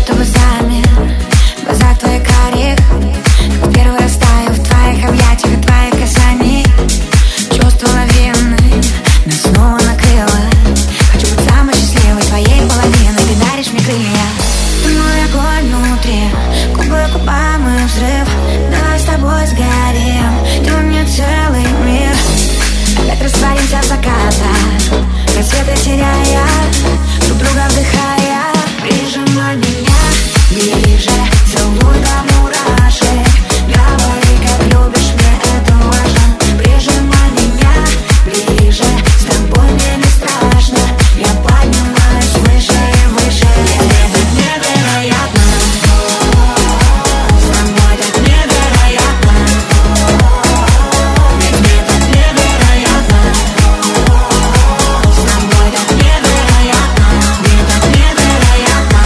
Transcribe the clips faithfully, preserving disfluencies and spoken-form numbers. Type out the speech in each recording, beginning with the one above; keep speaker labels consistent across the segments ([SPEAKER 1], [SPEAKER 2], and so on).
[SPEAKER 1] чтобы замер в глазах твоих карих. В первый раз таю в твоих объятиях, в твоих касаний. Чувство лавины нас снова накрыло. Хочу быть самой счастливой твоей половиной. Ты даришь мне крылья. Ты мой огонь внутри, губы губам и взрыв. Давай с тобой сгорим, ты мне целый мир. Опять растворимся в закатах, рассветы теряя, друг друга вдыхая. Прижимай меня ближе, целуй до мурашек. Говори, как любишь, мне это важно. Прижимай меня ближе, с тобой мне не страшно. Я поднимаюсь выше и выше. Это невероятно, с тобой так невероятно. Ведь мне так невероятно, с тобой так невероятно. Мне так невероятно.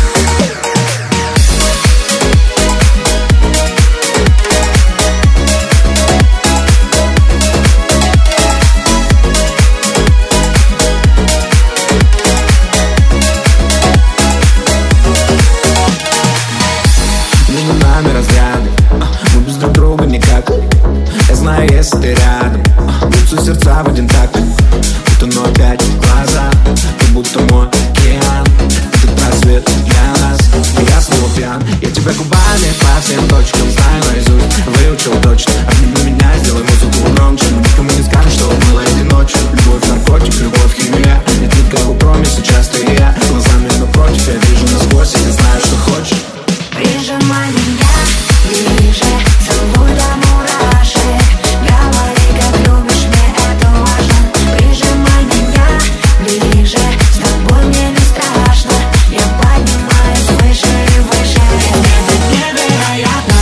[SPEAKER 2] Между нами разряды, мы без друг друга никак. Я знаю, если ты рядом, бьются сердца в один такт. Будто но опять глаза, как будто мой океан. Этот просвет для нас, и я снова пьян. Я тебя губами по всем точкам знаю наизусть, выучил точно. Обними меня, сделай музыку громче. Но никому не скажешь, что было этой ночью. Любовь, наркотик, любовь, химия. Нет никакого промиса, часто и я. Глазами напротив, я вижу насквозь, и ты знаешь, что хочешь.
[SPEAKER 1] Прижимай меня ближе, целуй до мурашек. Говори, как любишь, мне это важно. Прижимай меня ближе, с тобой мне не страшно. Я поднимаюсь выше и выше. Это невероятно,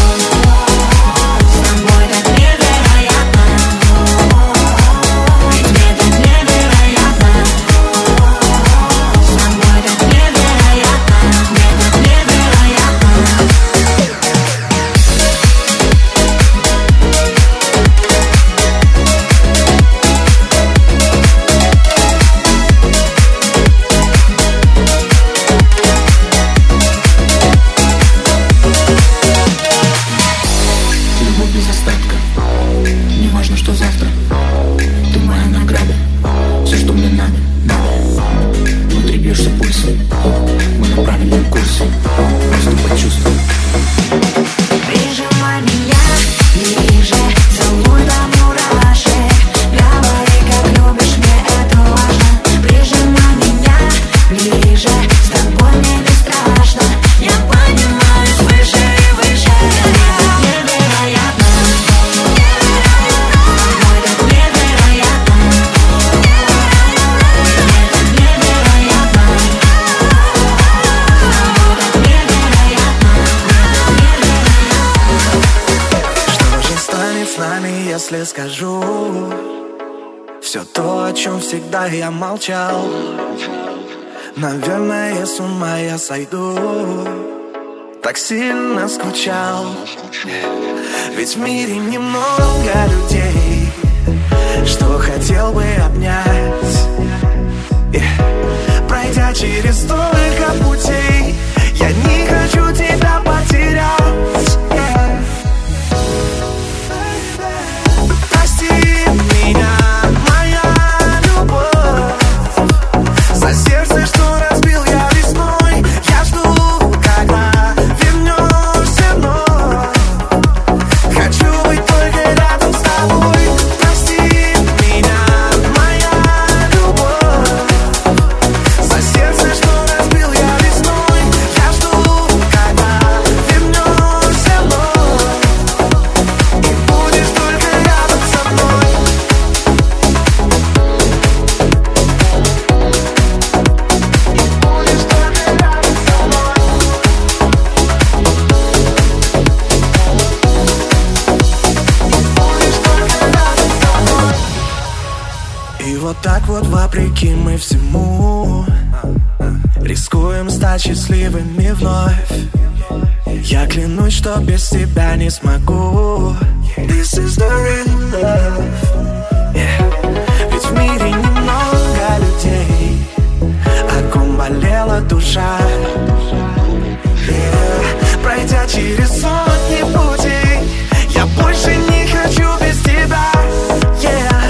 [SPEAKER 1] с тобой так невероятно. Ведь мне так невероятно, с тобой так невероятно. Мне так невероятно.
[SPEAKER 2] Любовь без остатка, не важно, что завтра. Ты моя награда, все, что мне надо, надо. Внутри бьешься пульсом, мы на правильном курсе. Просто почувствуй.
[SPEAKER 1] Прижимай меня ближе, целуй до мурашек. Говори, как любишь, мне это важно. Прижимай меня ближе, с тобой мне не страшно. Я поднимаюсь выше и выше. Это невероятно, ой, так невероятно. Мне так невероятно, ой, так невероятно.
[SPEAKER 3] Что же станет с нами, если скажу все то, о чем всегда я молчал? Наверное, с ума я сойду. Так сильно скучал. Ведь в мире немного людей, что хотел бы обнять. Yeah. Пройдя через столько путей, я не хочу тебя потерять. Yeah. Прости меня, моя любовь, за сердце, что разбил я весной. Я жду, когда вернешься вновь. Хочу быть только рядом с тобой. Прости меня, моя любовь, за сердце, что разбил я весной. Я жду, когда вернешься вновь. И будешь только рядом со мной. Будешь только рядом со мной. Будешь только рядом со мной. И вот так вот, вопреки мы всему, рискуем стать счастливыми вновь. Я клянусь, что без тебя не смогу. This is the real love. Yeah. Ведь в мире немного людей, о ком болела душа. меня через сотни путей. Я больше не хочу без тебя, yeah.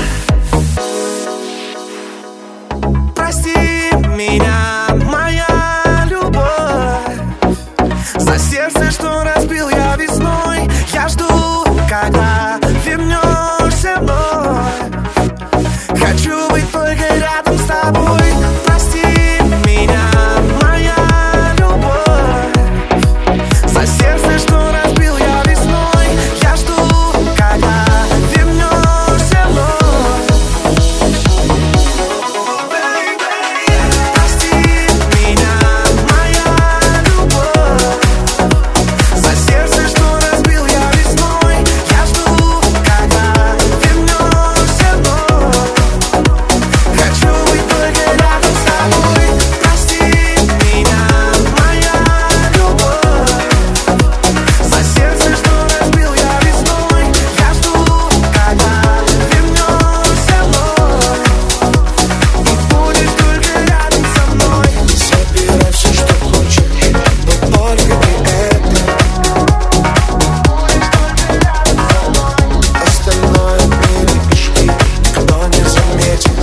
[SPEAKER 3] Прости меня, моя любовь, за сердце, что разбил я весной. Я жду, когда вернешься вновь. Хочу быть только рядом с тобой. Прости меня, моя любовь, за сердце, что разбил я весной. Я жду, когда вернешься вновь. Прости меня, моя любовь, за сердце, что разбил я весной. Я жду, когда вернешься вновь. Хочу быть только рядом с тобой. Прости меня, моя любовь, за сердце, что разбил я весной. Я жду, когда вернешься вновь и будешь только рядом со мной.
[SPEAKER 4] Забирай все, что хочешь, но только не это. Остальное перепиши, никто не заметит.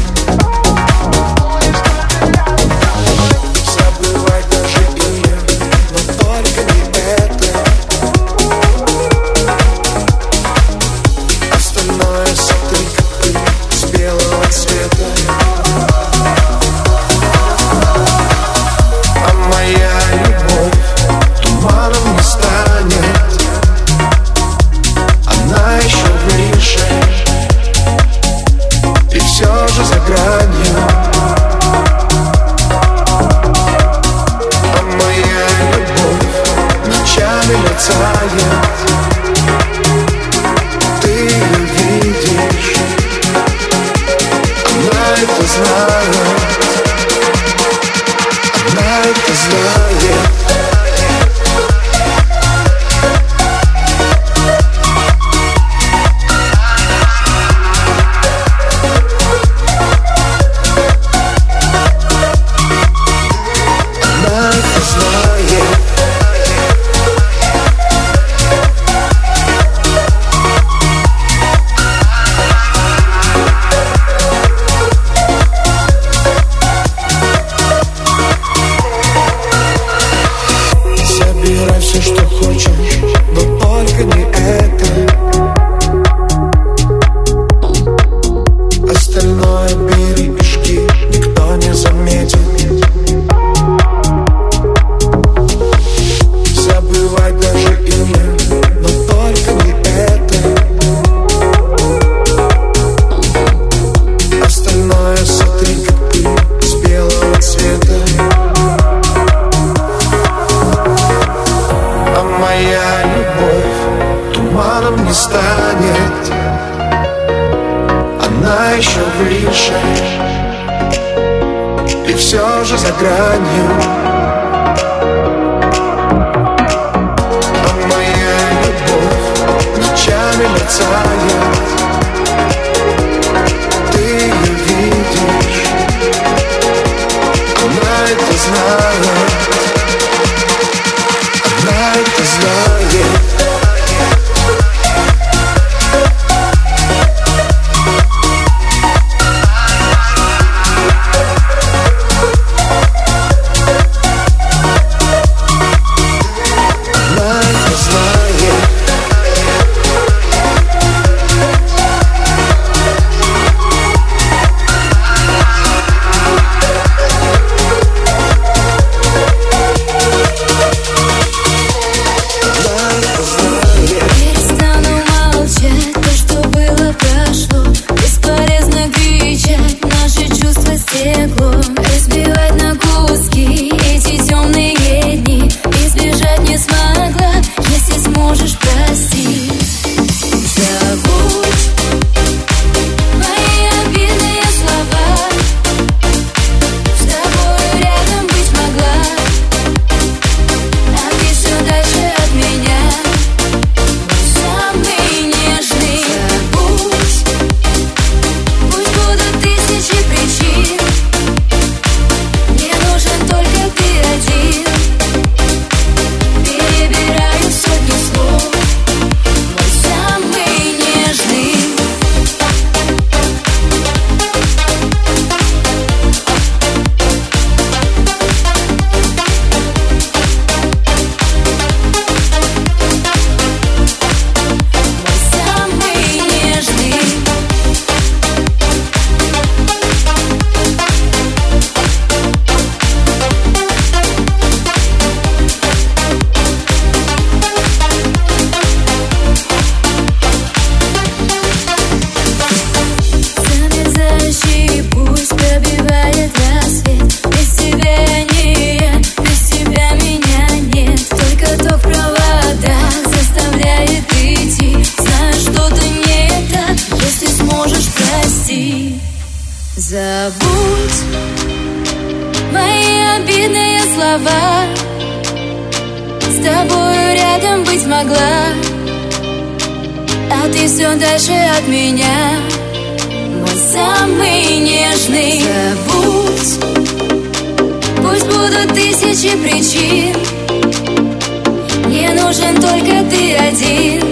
[SPEAKER 4] Забывай даже имя, но только не это. Остальное сотри, как ты, с белого цвета. А моя любовь туманом не станет. Она еще выше и все же за гранью. А моя любовь ночами мерцает. Ты ее видишь, она это знает. Она это знает. Она это знает. Забирай все, что хочешь, но только не это. Остальное бери пешки, никто не заметит. Забывай даже имя, но только не это. Остальное сотри, как ты, с белого цвета. А моя любовь туманом не станет. Она еще выше и все же за гранью. А моя любовь ночами мерцает. Ты ее видишь, она это знает. Она это знает. Она это знает.
[SPEAKER 1] слова. С тобою рядом быть могла, а ты все дальше от меня. Мой самый нежный. Забудь, пусть будут тысячи причин, мне нужен только ты один.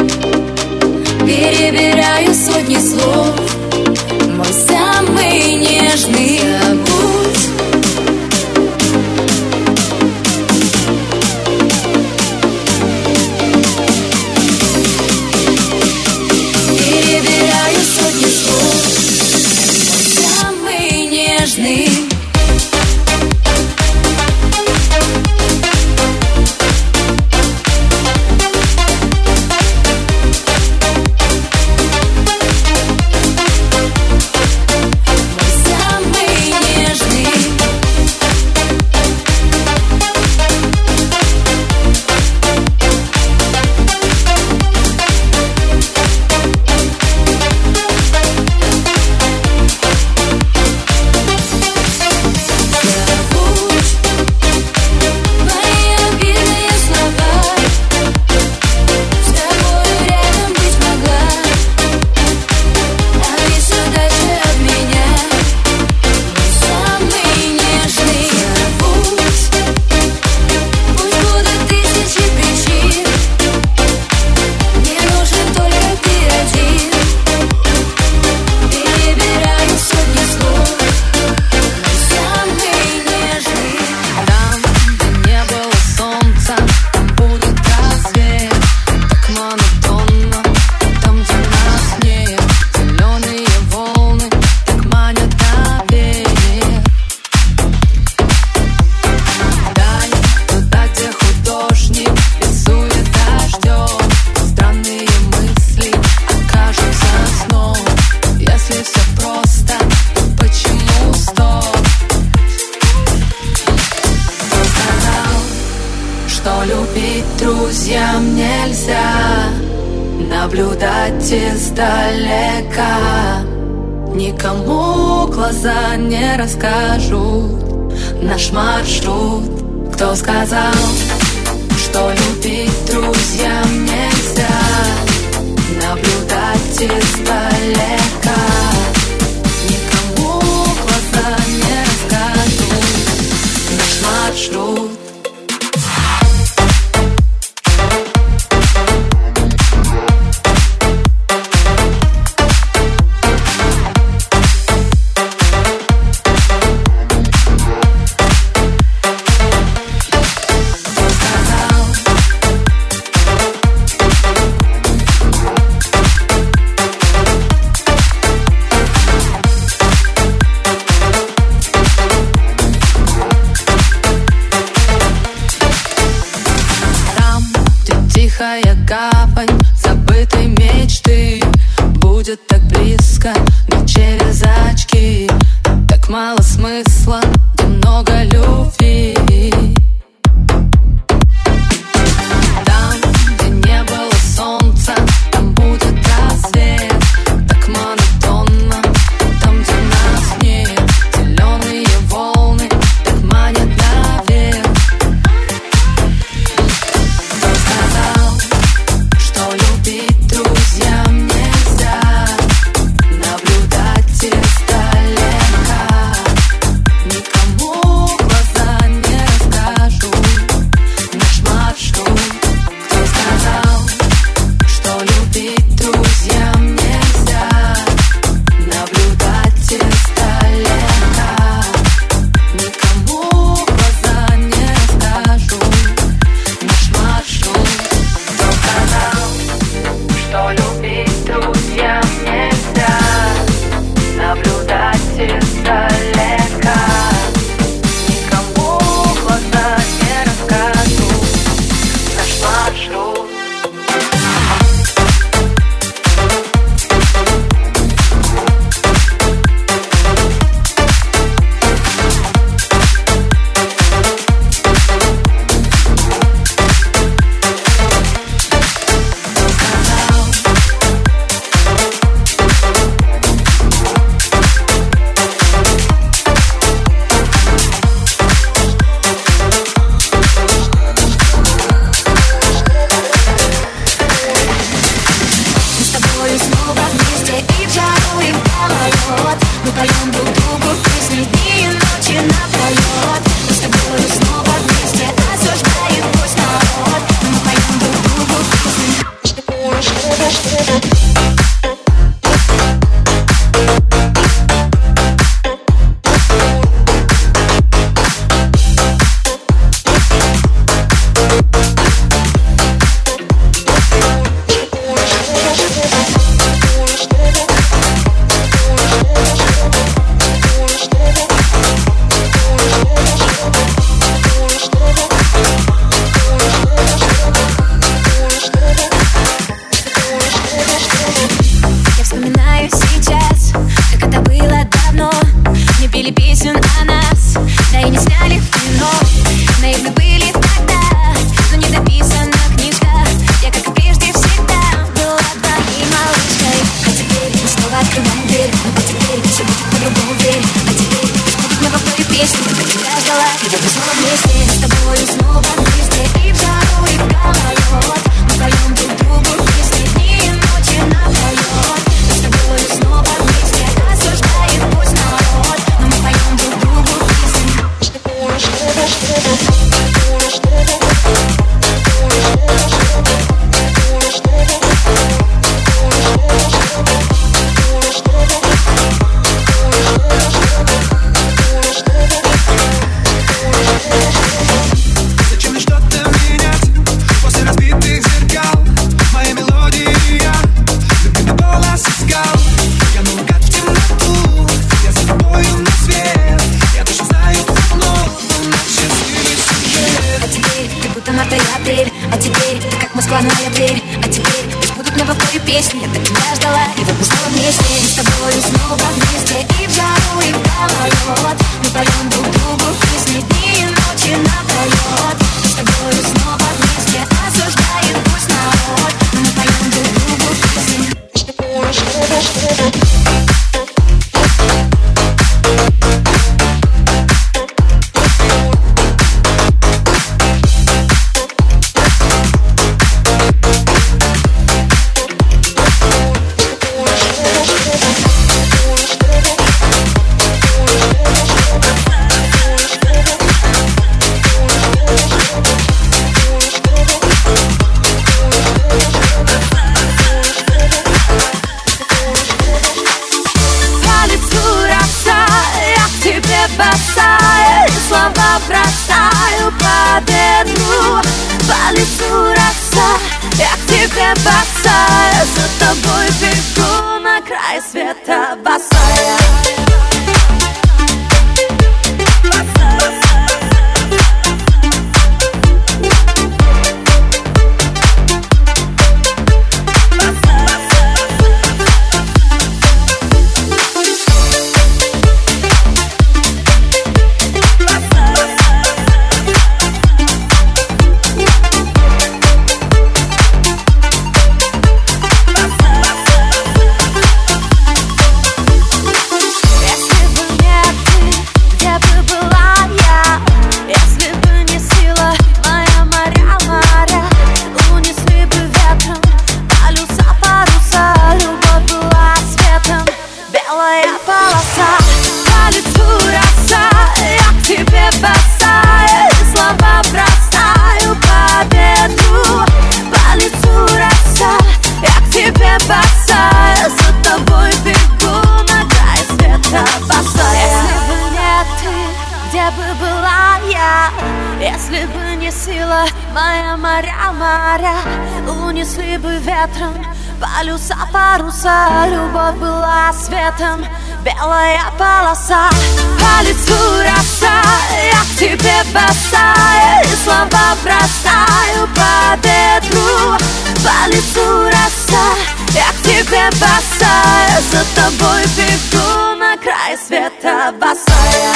[SPEAKER 1] Перебираю сотни слов, мой самый нежный. Забудь, перебираю сотни слов, мой самый нежный. Друзьям нельзя наблюдать издалека, никому глаза не расскажут наш маршрут. Кто сказал, что любить друзьям нельзя наблюдать издалека, никому глаза не расскажут наш маршрут. ночи напролет. Мы с тобой снова вместе, осуждает пусть народ, но мы поем друг другу песни.
[SPEAKER 5] Унесли бы ветром полюса, паруса. Любовь была светом, белая полоса. По лицу роса, я к тебе босая, и слова бросаю по ветру. По лицу роса, я к тебе босая, за тобой бегу на край света босая.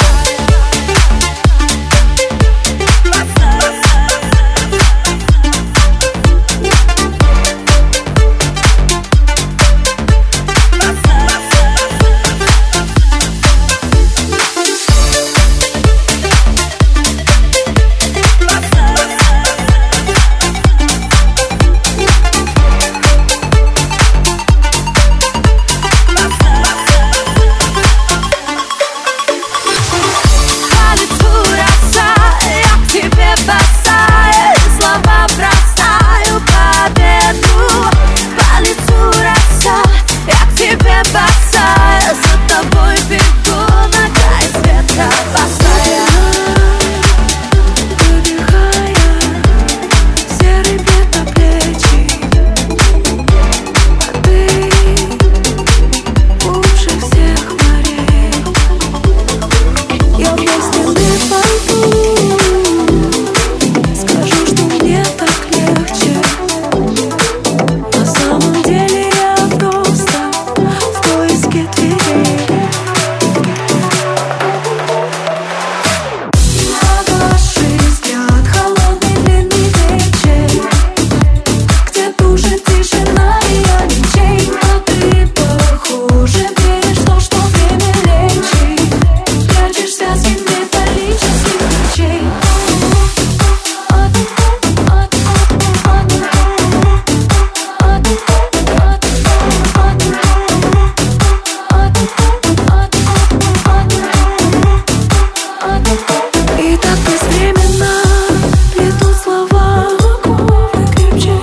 [SPEAKER 5] И так беспременно плетут слова губы крепче.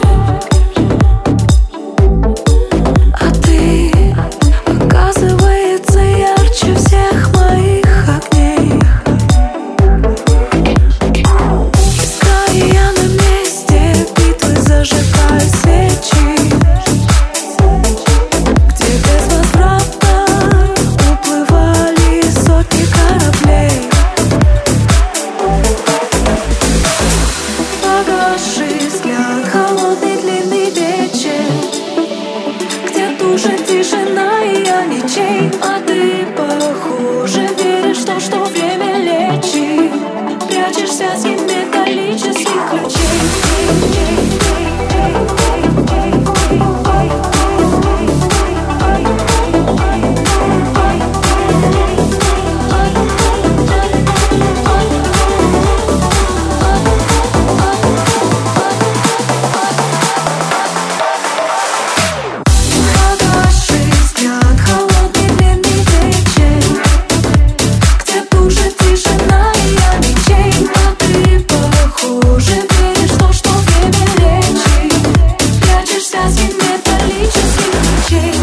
[SPEAKER 5] А ты, оказывается, ярче всех моих огней. Искаю я на месте битвы, зажигаю свечи, где безвозвратно уплывали сотни кораблей. Погасший взгляд, холодный длинный вечер, где душит тишина и я ничей. А ты, похоже, веришь в то, что время лечит. Прячешься среди металлических ключей. Погасший взгляд, холодный длинный вечер, где душит тишина и я ничей. А ты, похоже, веришь в то, что время лечит. Прячешься среди металлических ключей.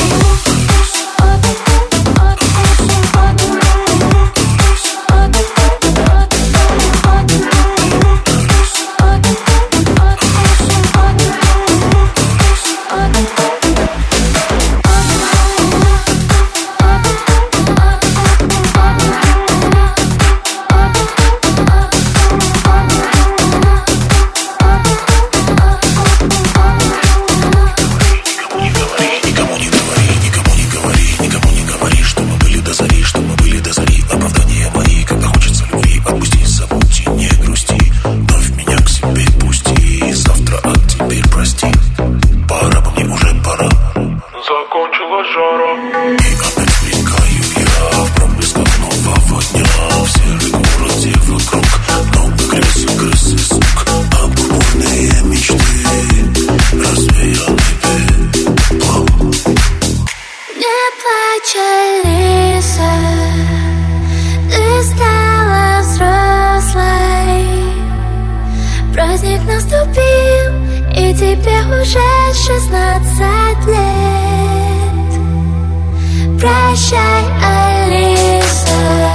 [SPEAKER 6] Никому не говори, никому не говори, никому не говори, что мы были до зари, что мы были до зари. Оправдания мои, когда хочется любви. Отпусти, забудь и не грусти. Вновь меня к себе пусти. Завтра, а теперь прости. Пора, по мне уже пора.
[SPEAKER 3] Закончилась жара.
[SPEAKER 6] И опять мелькаю я в проблесках нового дня. В серый город, где вокруг много грязи, крыс и сук. А пурпурные мечты развеяны пеплом.
[SPEAKER 1] Не плачь, Алиса, ты стала взрослой. Праздник наступил, и тебе уже шестнадцать лет. Прощай, Алиса,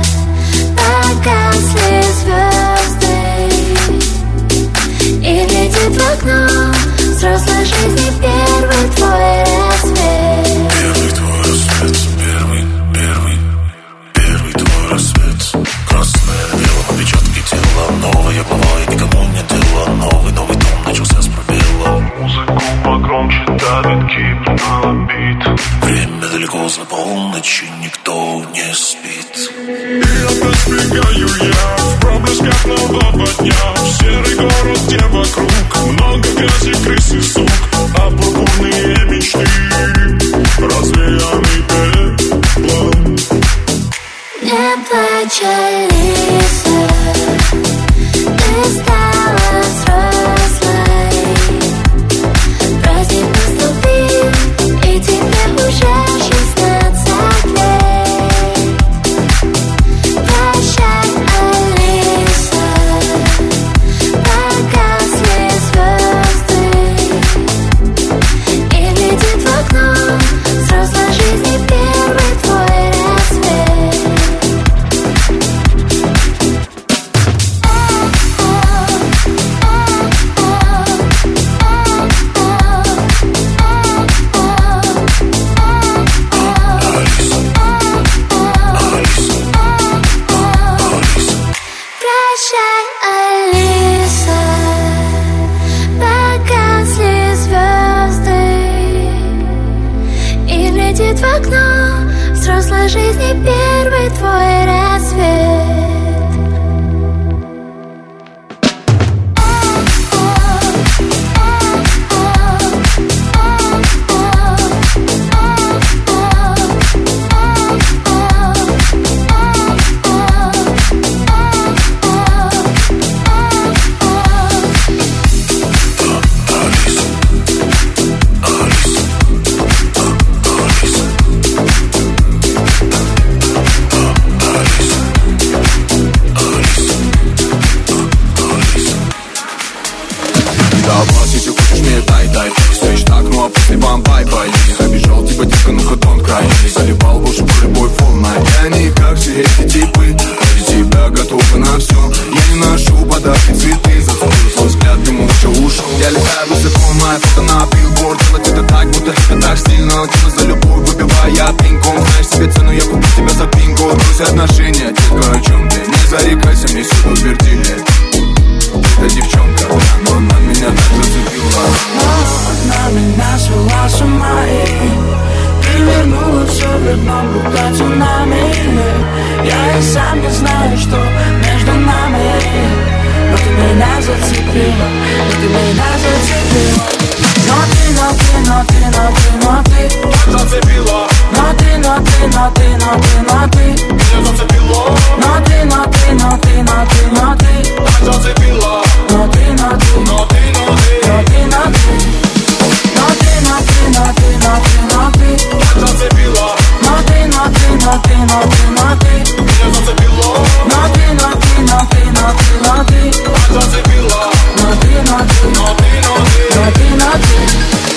[SPEAKER 1] погасли звезды, и глядит в окно взрослой жизни первый твой рассвет.
[SPEAKER 6] Первый твой рассвет, первый, первый, первый твой рассвет. Красное на белом, отпечатки тела. Новая глава, и никому не дела. Новый, новый дом начался с пробела.
[SPEAKER 3] Музыку погромче давит кип на бит.
[SPEAKER 6] Время далеко за полночь, и никто не спит.
[SPEAKER 3] И опять сбегаю я в проблесках нового дня. В серый город, где вокруг много грязи, крыс и сук. А пурпурные мечты развеяны пеплом.
[SPEAKER 1] Не плачь, Алиса, ты стала взрослой. Праздник наступил, и тебе уже шестнадцать лет. Прощай, Алиса, погасли звезды, и глядит в окно взрослой жизни первый твой рассвет. Прощай, Алиса, погасли звезды, и глядит в окно взрослой жизни первый твой рассвет.
[SPEAKER 6] Алиса, Алиса, Алиса.
[SPEAKER 7] дай свеч так, ну а после вам бай-бай. Обижал типа тихо, ну-ка тон край. Заливал в уши любой волна. Я не как все эти типы, ради тебя готовы на все. Я не ношу подарки, цветы, засунул свой взгляд, ты молча ушел. Я летаю высоко, моя фото на билборд. Делать это так, будто это так стильно. Типа за любовь выбивая пинком. Знаешь себе цену, я куплю тебя за пинкод. Брось отношения, детка, о чем ты? Не зарекайся, мне все утвердили. Эта девчонка, но она меня так зацепила.
[SPEAKER 3] Она меня свела с ума и перевернула все вверх дном, будто цунами. Я и сам не знаю, что между нами. Но ты меня зацепила, но ты меня зацепила. Но ты, но ты, но ты, но ты, но ты
[SPEAKER 7] Так зацепила.
[SPEAKER 3] Но ты, но ты, но ты, но ты, но ты
[SPEAKER 7] Меня зацепило.
[SPEAKER 3] Но ты, но ты, но ты, но ты, но ты
[SPEAKER 7] Так зацепила.
[SPEAKER 3] Но ты, но ты,
[SPEAKER 7] Но ты, но ты,
[SPEAKER 3] но ты, но ты Но ты, но ты, но ты, но ты, но ты
[SPEAKER 7] так зацепила.
[SPEAKER 3] Но ты, но ты, но ты, но ты, но ты
[SPEAKER 7] Меня зацепило.
[SPEAKER 3] Но ты, но ты, но ты, но ты, но ты
[SPEAKER 7] Так зацепила.
[SPEAKER 3] Но ты, но ты,
[SPEAKER 7] Но ты, но ты,
[SPEAKER 3] но ты, но ты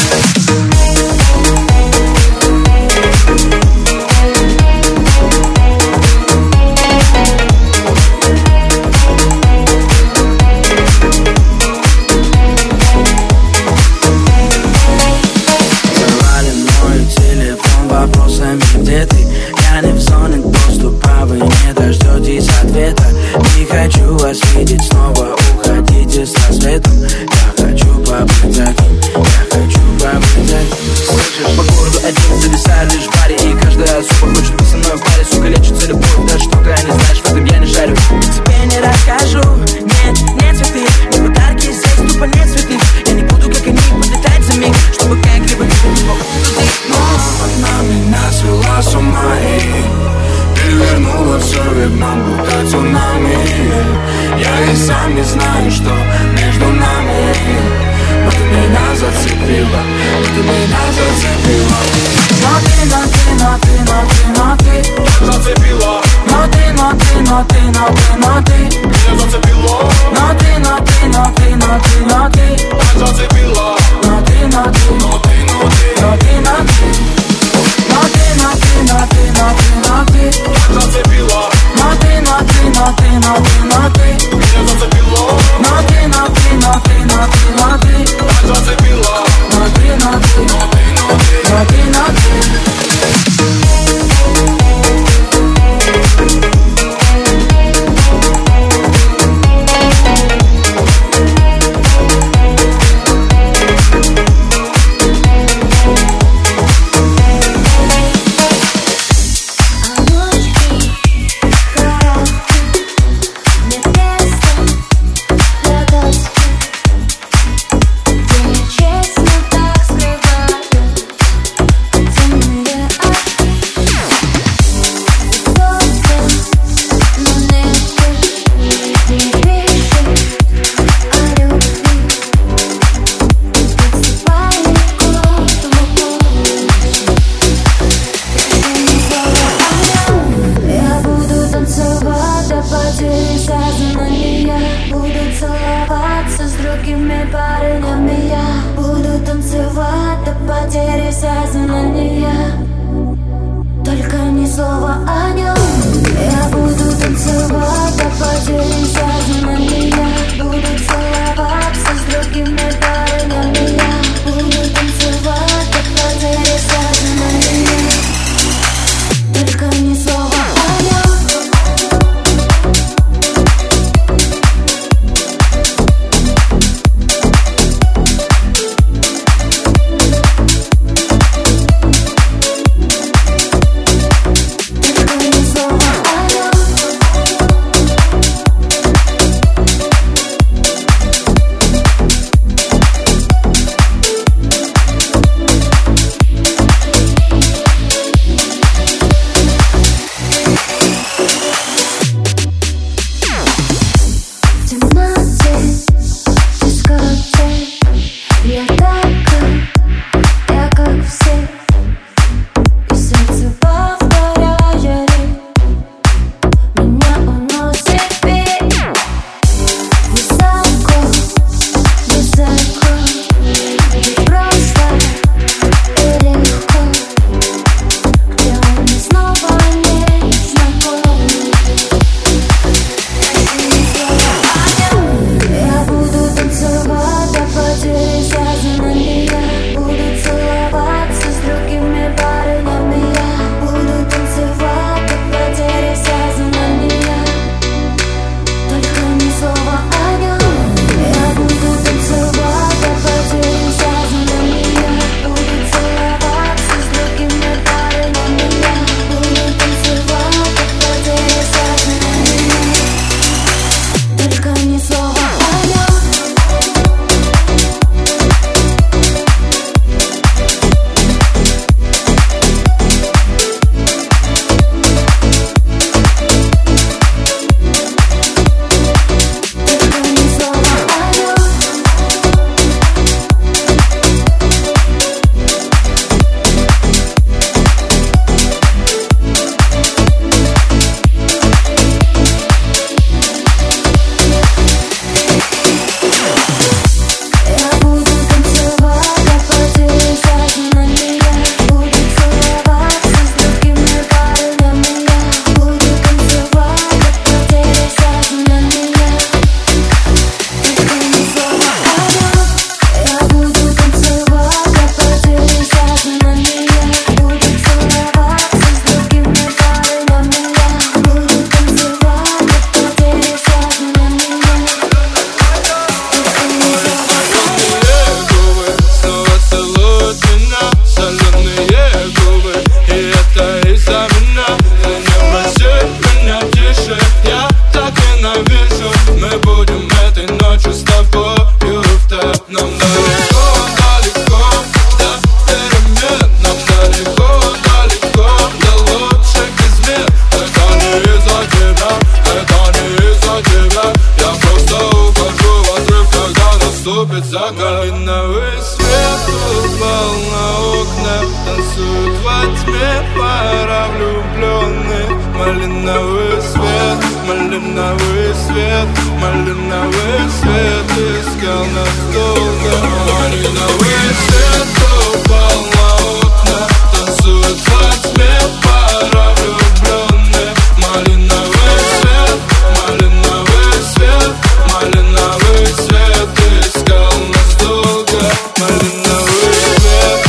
[SPEAKER 8] вопросами, где ты? Я не в зоне доступа, вы не дождетесь ответа. Не хочу вас видеть снова, уходите с рассветом. Я хочу побыть один, я хочу побыть один. Слышишь, по городу один зависаю лишь в баре. И каждая особо хочет быть со мной в паре. Сука, лечится любовь, да что ты не знаешь, в этом я не шарю. Тебе не расскажу, нет, нет цветы, не подарки, здесь тупо нет цветы. Я не буду, как они, подлетать за миг, чтобы как-либо тебя не покупить.
[SPEAKER 3] Она меня свела с ума и перевернула все вверх дном, будто цунами. Я и сам не знаю, что между нами. Но ты меня зацепила, но ты меня зацепила. Но ты, но ты, но ты, но ты, но ты
[SPEAKER 7] так зацепила.
[SPEAKER 3] Но ты, но ты, но ты, но ты, но ты
[SPEAKER 7] Меня зацепило.
[SPEAKER 3] Но ты, но ты, но ты, но ты, но ты
[SPEAKER 7] Так зацепила.
[SPEAKER 3] Но ты, но ты,
[SPEAKER 7] Но ты, но ты,
[SPEAKER 3] но ты, но ты Но ты, но ты, но ты, но ты, но ты
[SPEAKER 7] так зацепила.
[SPEAKER 3] Но ты, но ты, но ты, но ты, но ты
[SPEAKER 7] Меня зацепило.
[SPEAKER 3] Но ты, но ты, но ты, но ты, но ты
[SPEAKER 7] Так зацепила.
[SPEAKER 3] Но ты, но ты,
[SPEAKER 7] Но ты, но ты,
[SPEAKER 3] но ты, но ты
[SPEAKER 9] закат. Малиновый свет упал на окна, танцуют во тьме пара влюбленных. Малиновый свет, малиновый свет, малиновый свет искал нас долго. Малиновый свет упал на окна, танцуют во тьме пара влюбленных. Малиновый свет, малиновый свет, малиновый свет искал нас долго. Малиновый свет.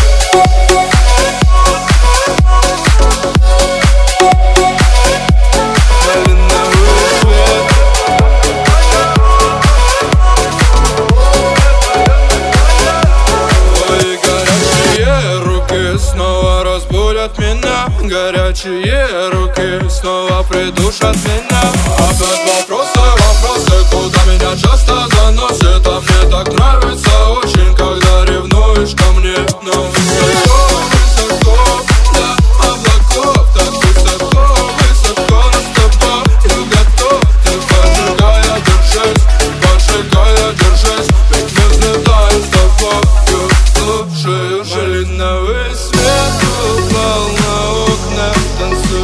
[SPEAKER 9] Снова разбудят меня, горячие руки снова придушат меня. Опять вопросы, вопросы, куда меня часто заносит. А мне так нравится очень, когда ревнуешь ко мне. Но высоко, высоко, до облаков, так высоко, высоко над тобой. Я готов, ты поджигая, держись, поджигая, держись. Ведь мы взлетаем с тобою, слушаю. Малиновый свет упал на окна, танцует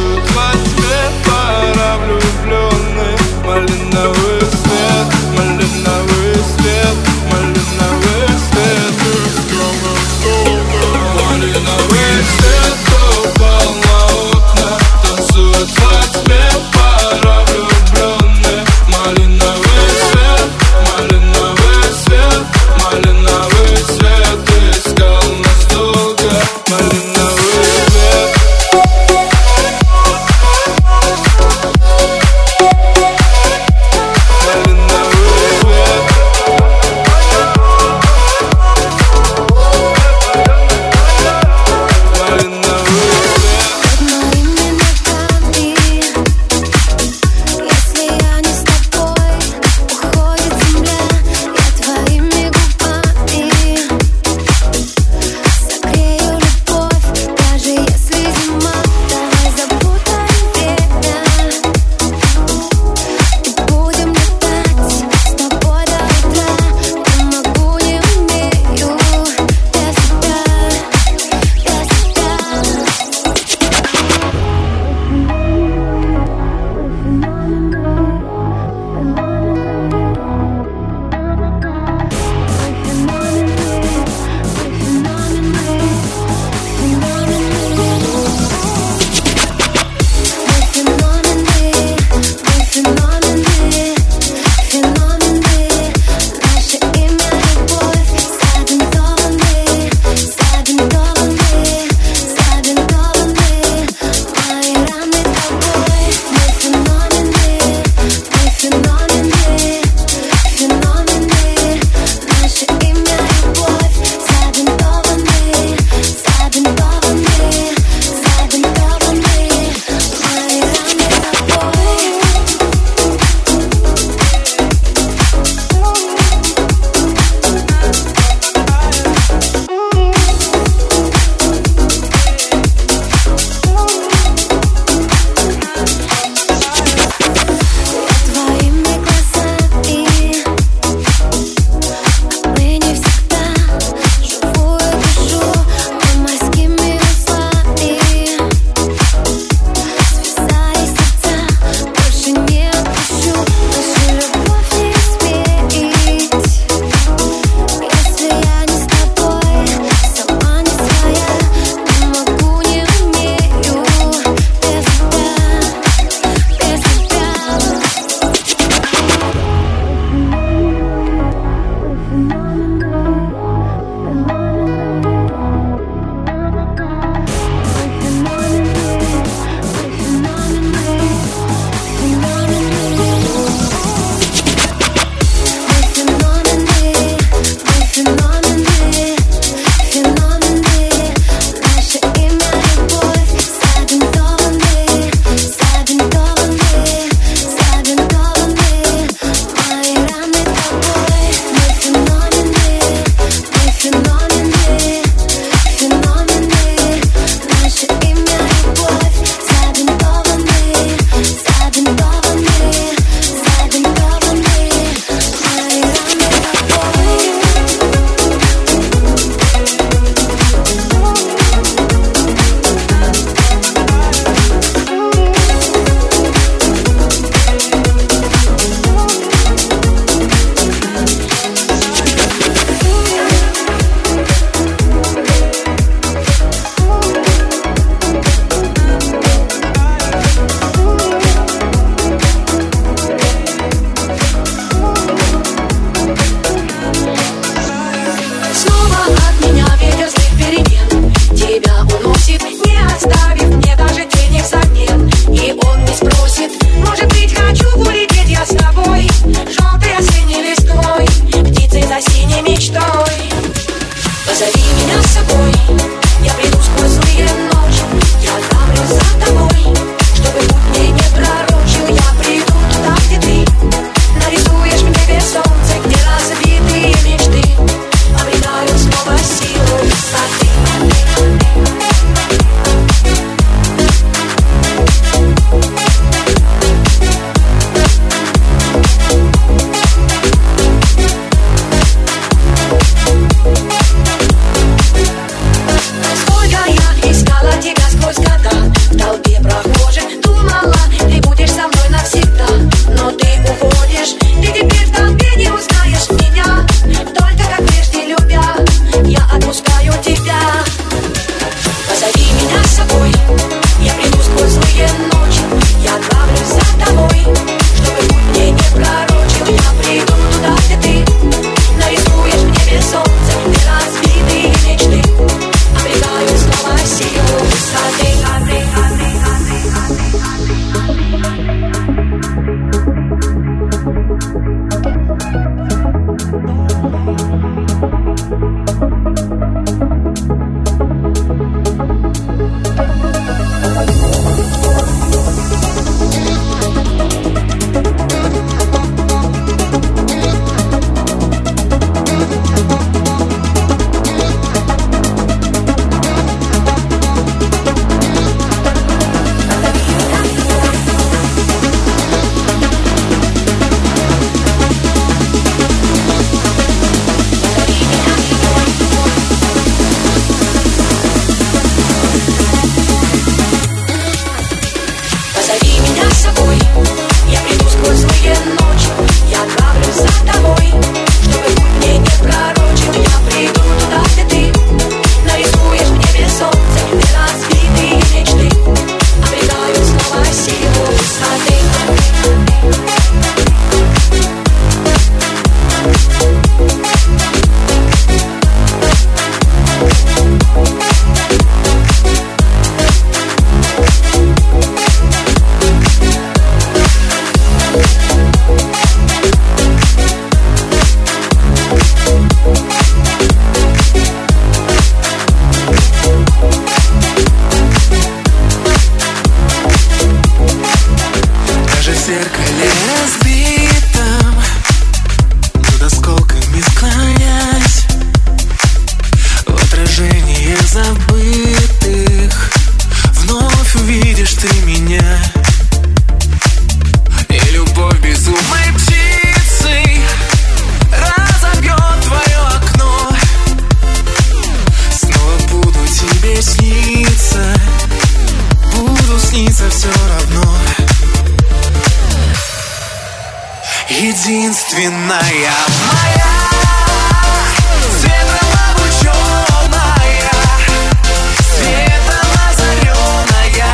[SPEAKER 3] единственная моя, ветром обученная, светом озаренная,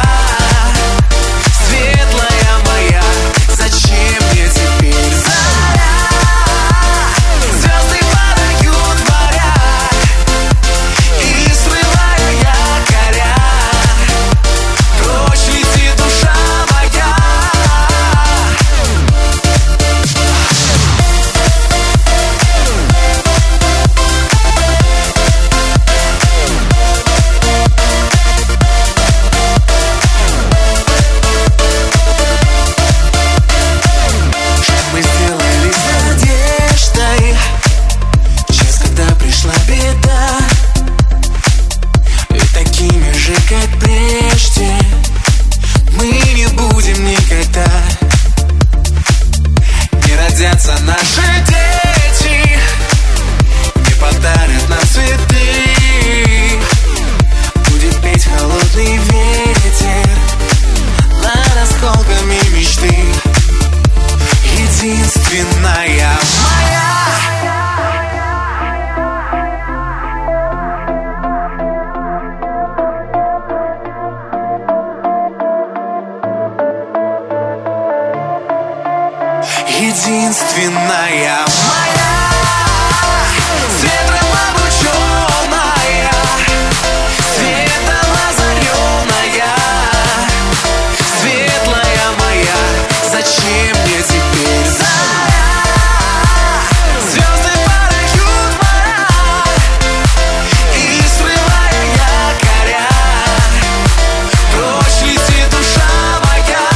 [SPEAKER 3] светлая моя, зачем мне теперь заря? Звезды подают моря, и срывая якоря, прочь летит душа моя. Мы сделали с надеждой час, когда пришла беда, и такими же, как прежде, мы не будем никогда. Не родятся наши дети, не подарят нам цветы, будет петь холодный ветер над осколками мечты. Единственная моя. Единственная моя, ветром обученная, светом озаренная, светлая моя, зачем мне теперь заря? Звезды подают моря, и срывая якоря, прочь летит душа моя.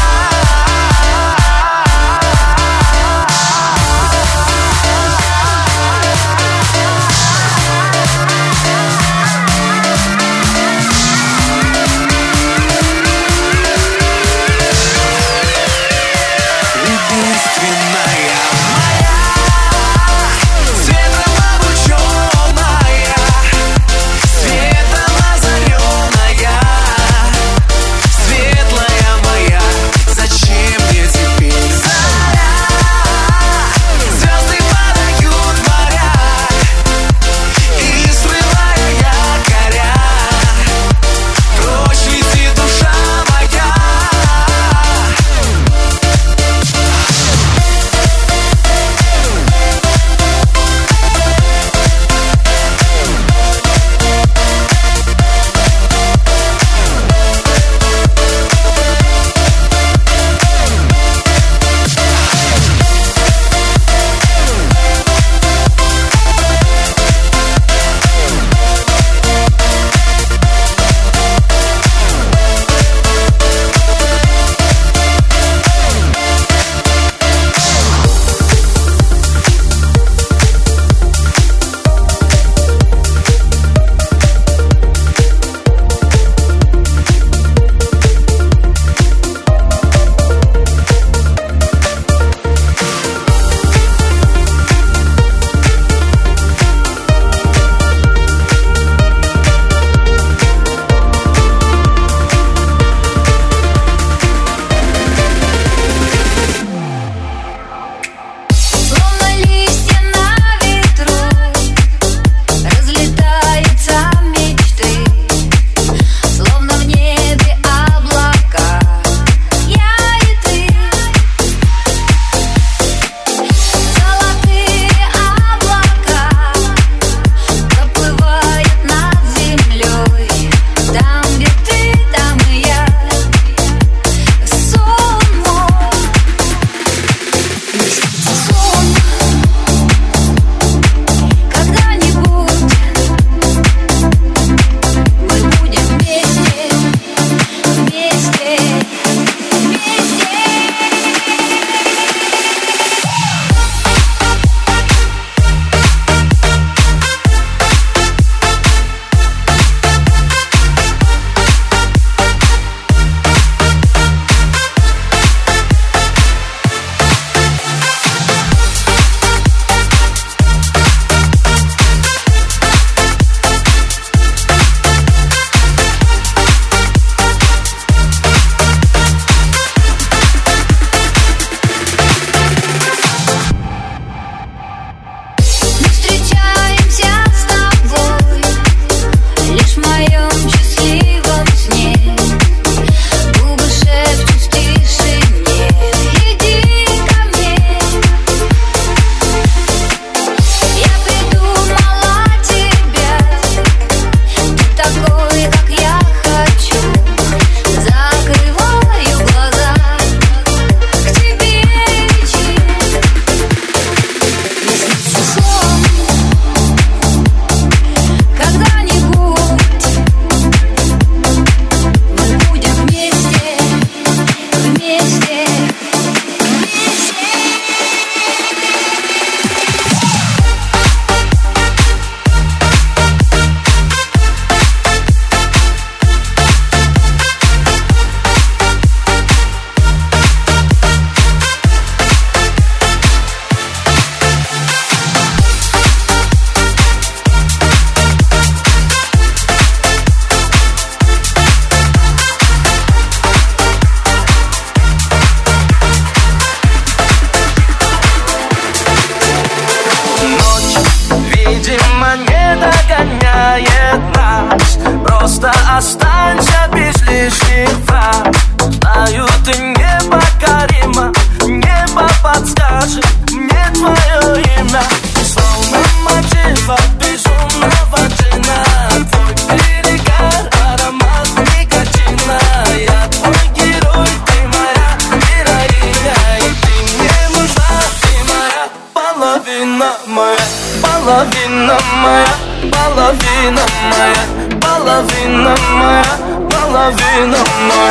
[SPEAKER 8] Просто останься без лишних фраз. Знаю, ты непокорима, небо подскажет мне твое имя. Словно мотив от безумного джина. Твой перегар, аромат никотина. Я твой герой, ты моя героиня. И ты мне нужна, ты моя половина моя. Половина моя, половина моя, половина моя, половина моя.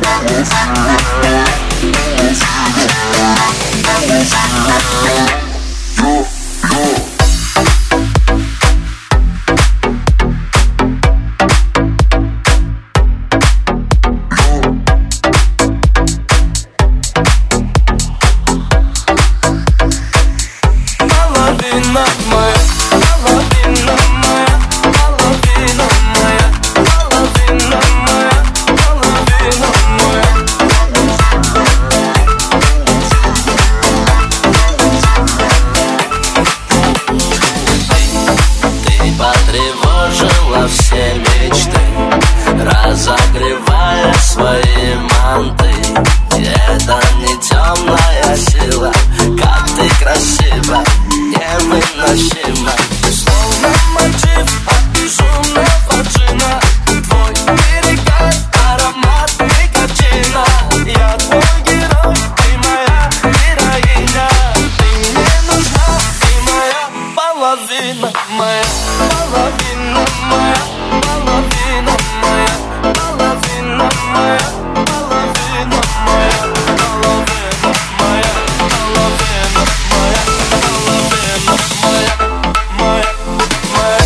[SPEAKER 8] Все мечты, разогревая свои манты. И это не темная сила, как ты красива, невыносима. Ты словно мотив от безумного джина. Твой перегар, аромат никотина. Я твой герой, ты моя героиня. Ты мне нужна, ты моя половина моя. Половина моя, половина моя, половина моя, половина моя, половина моя, половина моя, половина моя, моя, моя.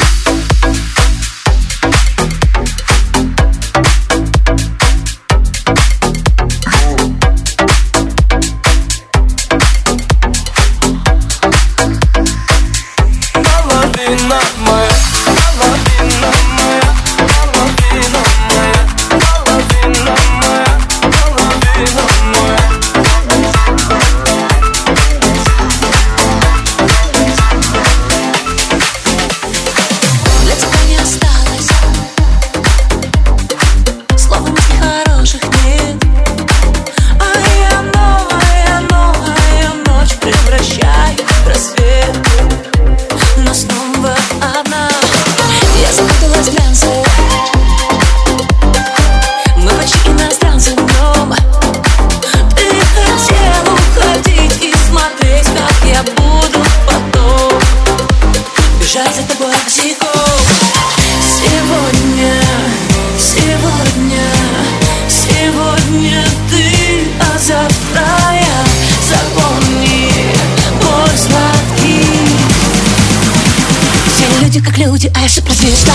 [SPEAKER 8] Половина моя.
[SPEAKER 5] Как люди, а я суперзвезда.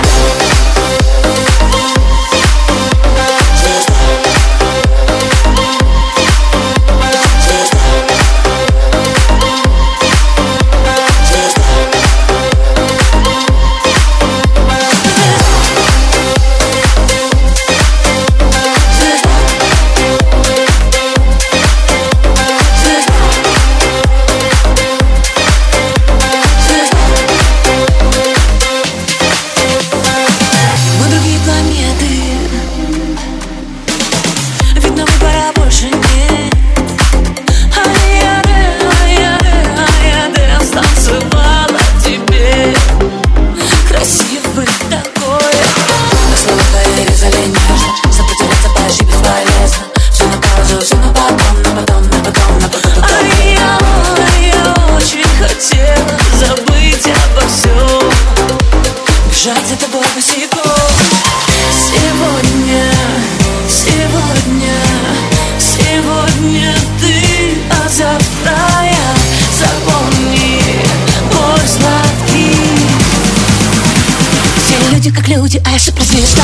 [SPEAKER 5] Как люди, а я суперзвезда.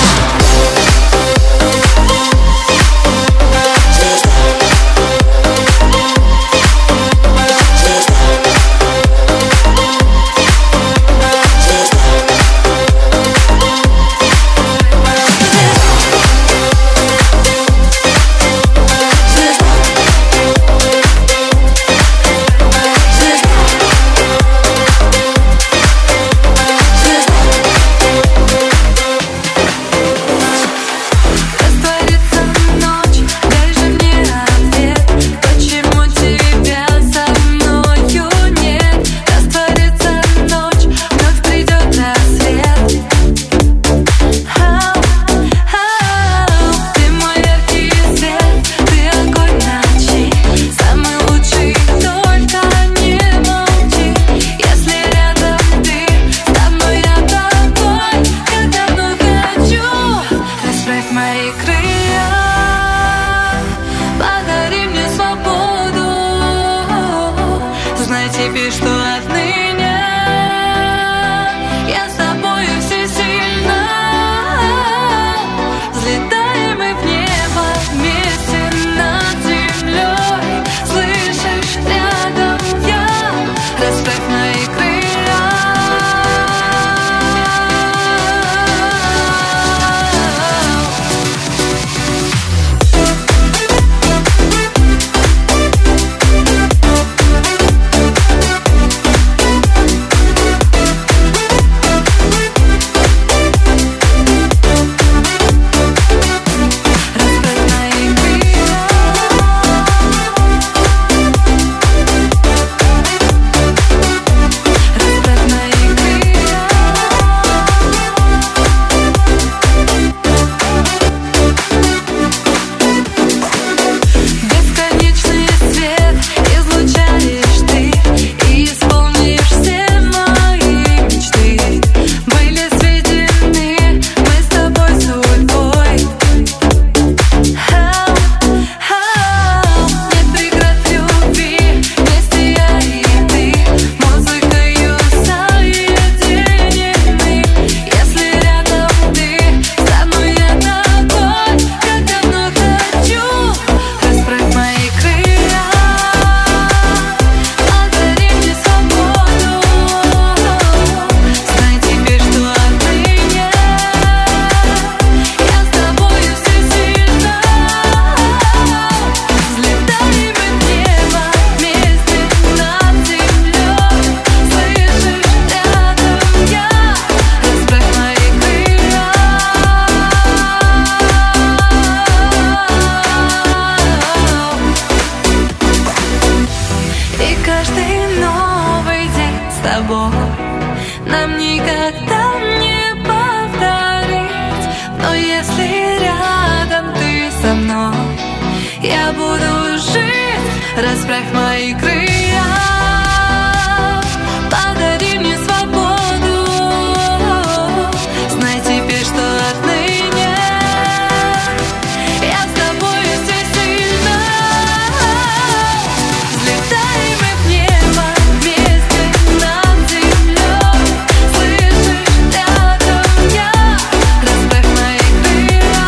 [SPEAKER 5] теперь, что отныне я с тобою всесильна. Взлетаем мы в небо вместе над землей. Слышишь, рядом я, расправь мои крылья. Нам никогда не повторить. Но если рядом ты со мной, я буду жить. Расправь мои крылья, подари мне свободу. Знай теперь, что отныне я с тобой всесильна. Взлетаем мы в небо вместе над землей. Слышишь, рядом я, расправь мои крылья.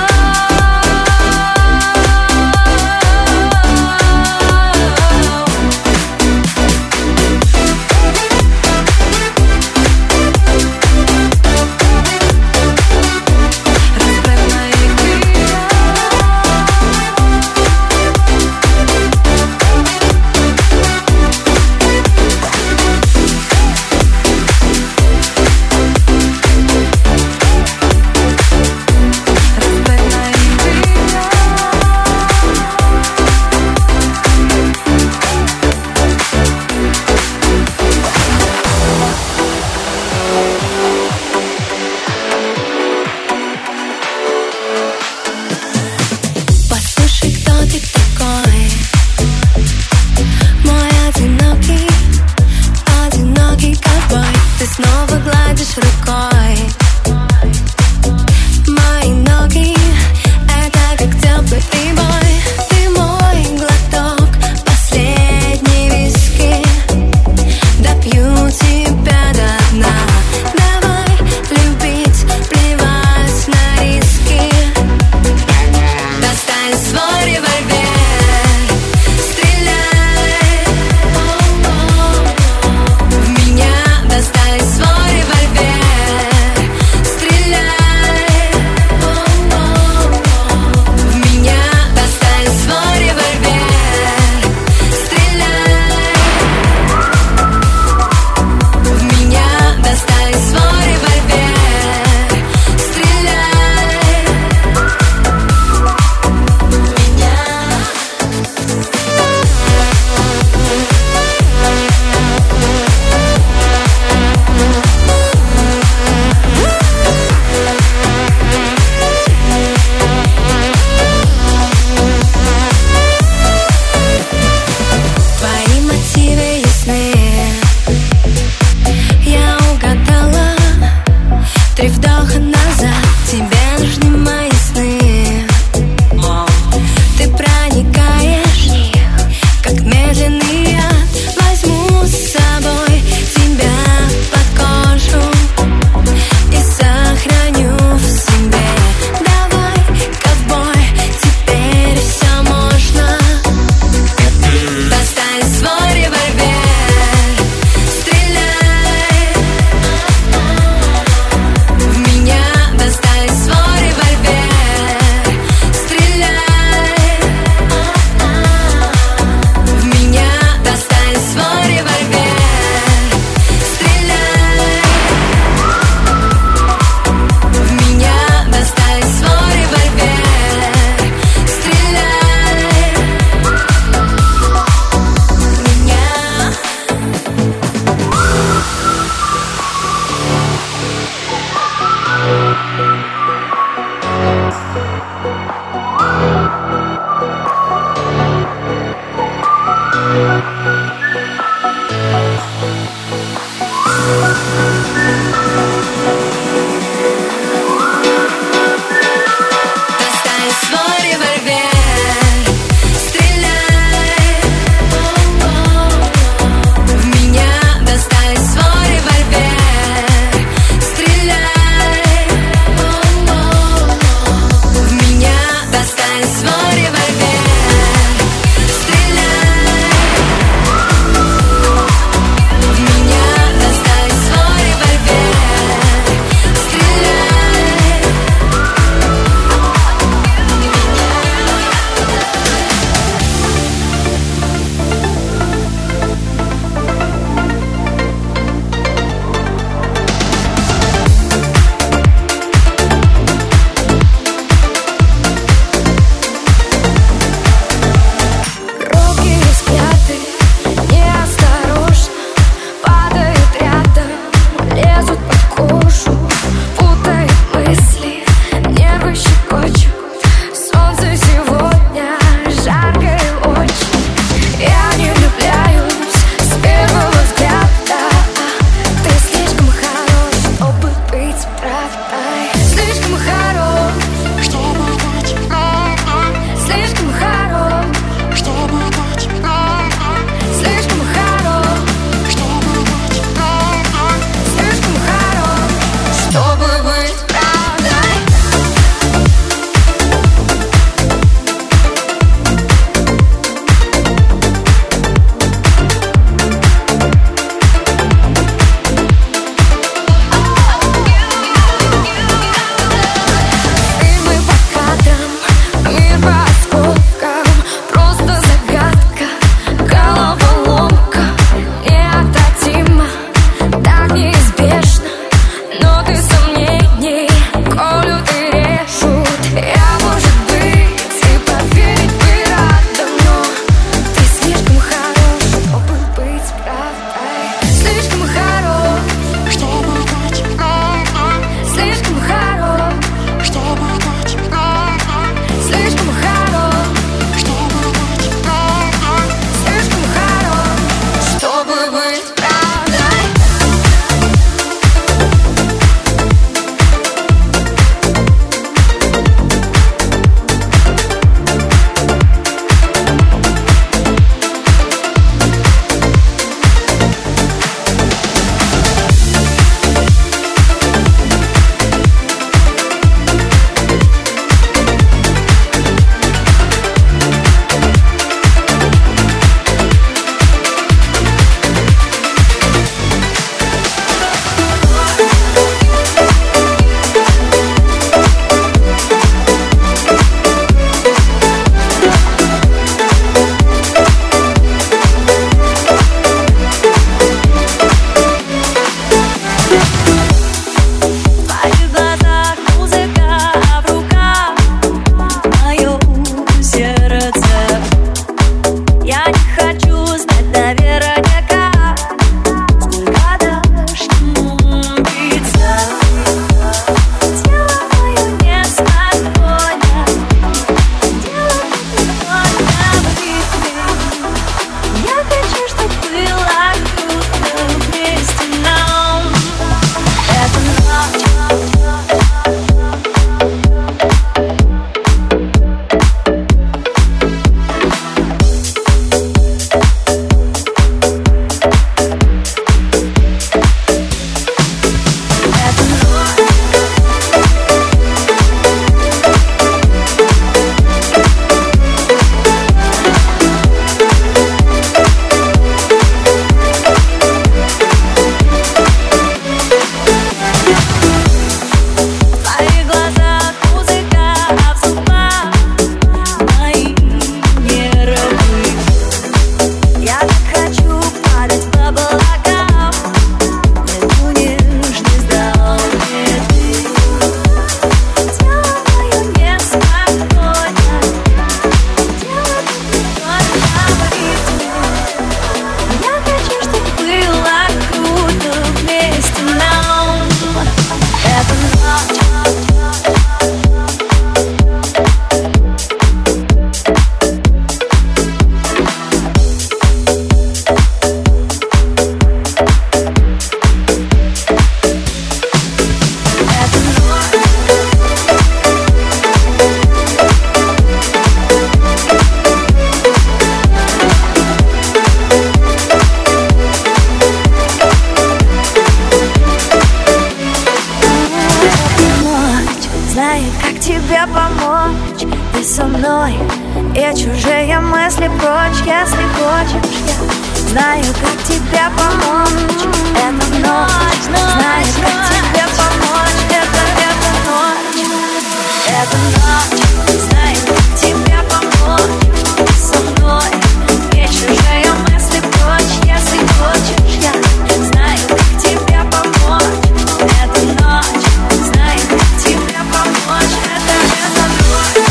[SPEAKER 5] тебе помочь. Ты со мной, и чужие мысли прочь. Если хочешь, я знаю, как тебе помочь. Это ночь, знаю, как тебе помочь. Это, это ночь, это ночь, знаю, как тебе помочь. Ты со мной, и чужие мысли прочь. Если хочешь, я знаю, как тебе помочь. Это ночь, знаю, как тебе помочь. Это, это ночь.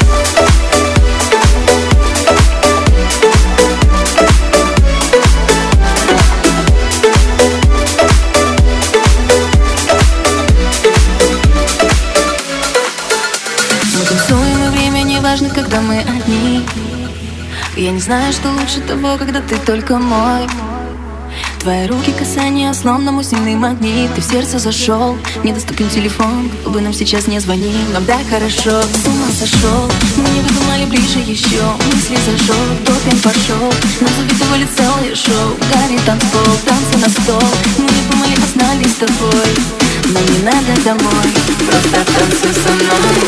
[SPEAKER 10] Мы танцуем, и время не важно, когда мы одни. Я не знаю, что лучше того, когда ты только мой. Твои руки, касания, словно мусильный магнит. Ты в сердце зашел, недоступен телефон. Кто бы нам сейчас не звонил, нам так хорошо. С ума сошел, мы не выдумали ближе еще. Мысли зажег, допинг пошел. Нас убитого лица я шоу. Горит танцпол, танцы на стол. Мы не помыли, а знали с тобой. Нам не надо домой, просто танцуй со мной.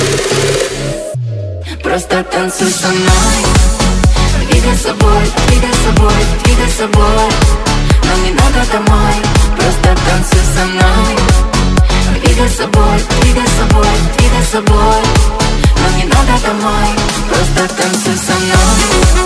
[SPEAKER 10] Просто танцуй со мной. Двигай собой, двигай собой, двигай собой. Нам не надо домой, просто танцуй со мной. Двигай собой, двигай собой, двигай собой. Нам не надо домой, просто танцуй со мной.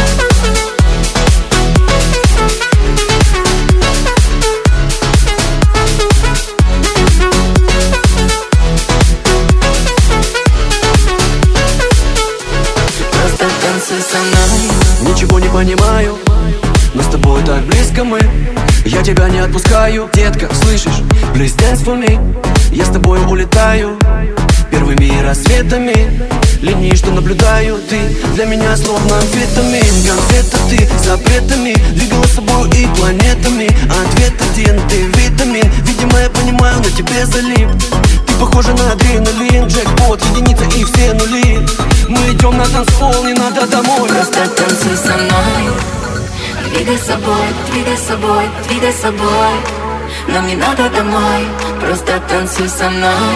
[SPEAKER 11] Ничего не понимаю, но с тобой так близко мы. Я тебя не отпускаю, детка, слышишь? Please dance for me. Я с тобой улетаю первыми рассветами. Линии, что наблюдаю, ты для меня словно амфетамин. Конфета ты запретами, двигала собой и планетами. Ответ один, ты витамин. Видимо, я понимаю, на тебе залип. Ты похожа на адреналин, джекпот, единица и все нули. Мы идем на танцпол, не надо домой.
[SPEAKER 10] Просто танцуй со мной. Двигай собой, двигай собой, двигай собой. Нам не надо домой, просто танцуй со мной.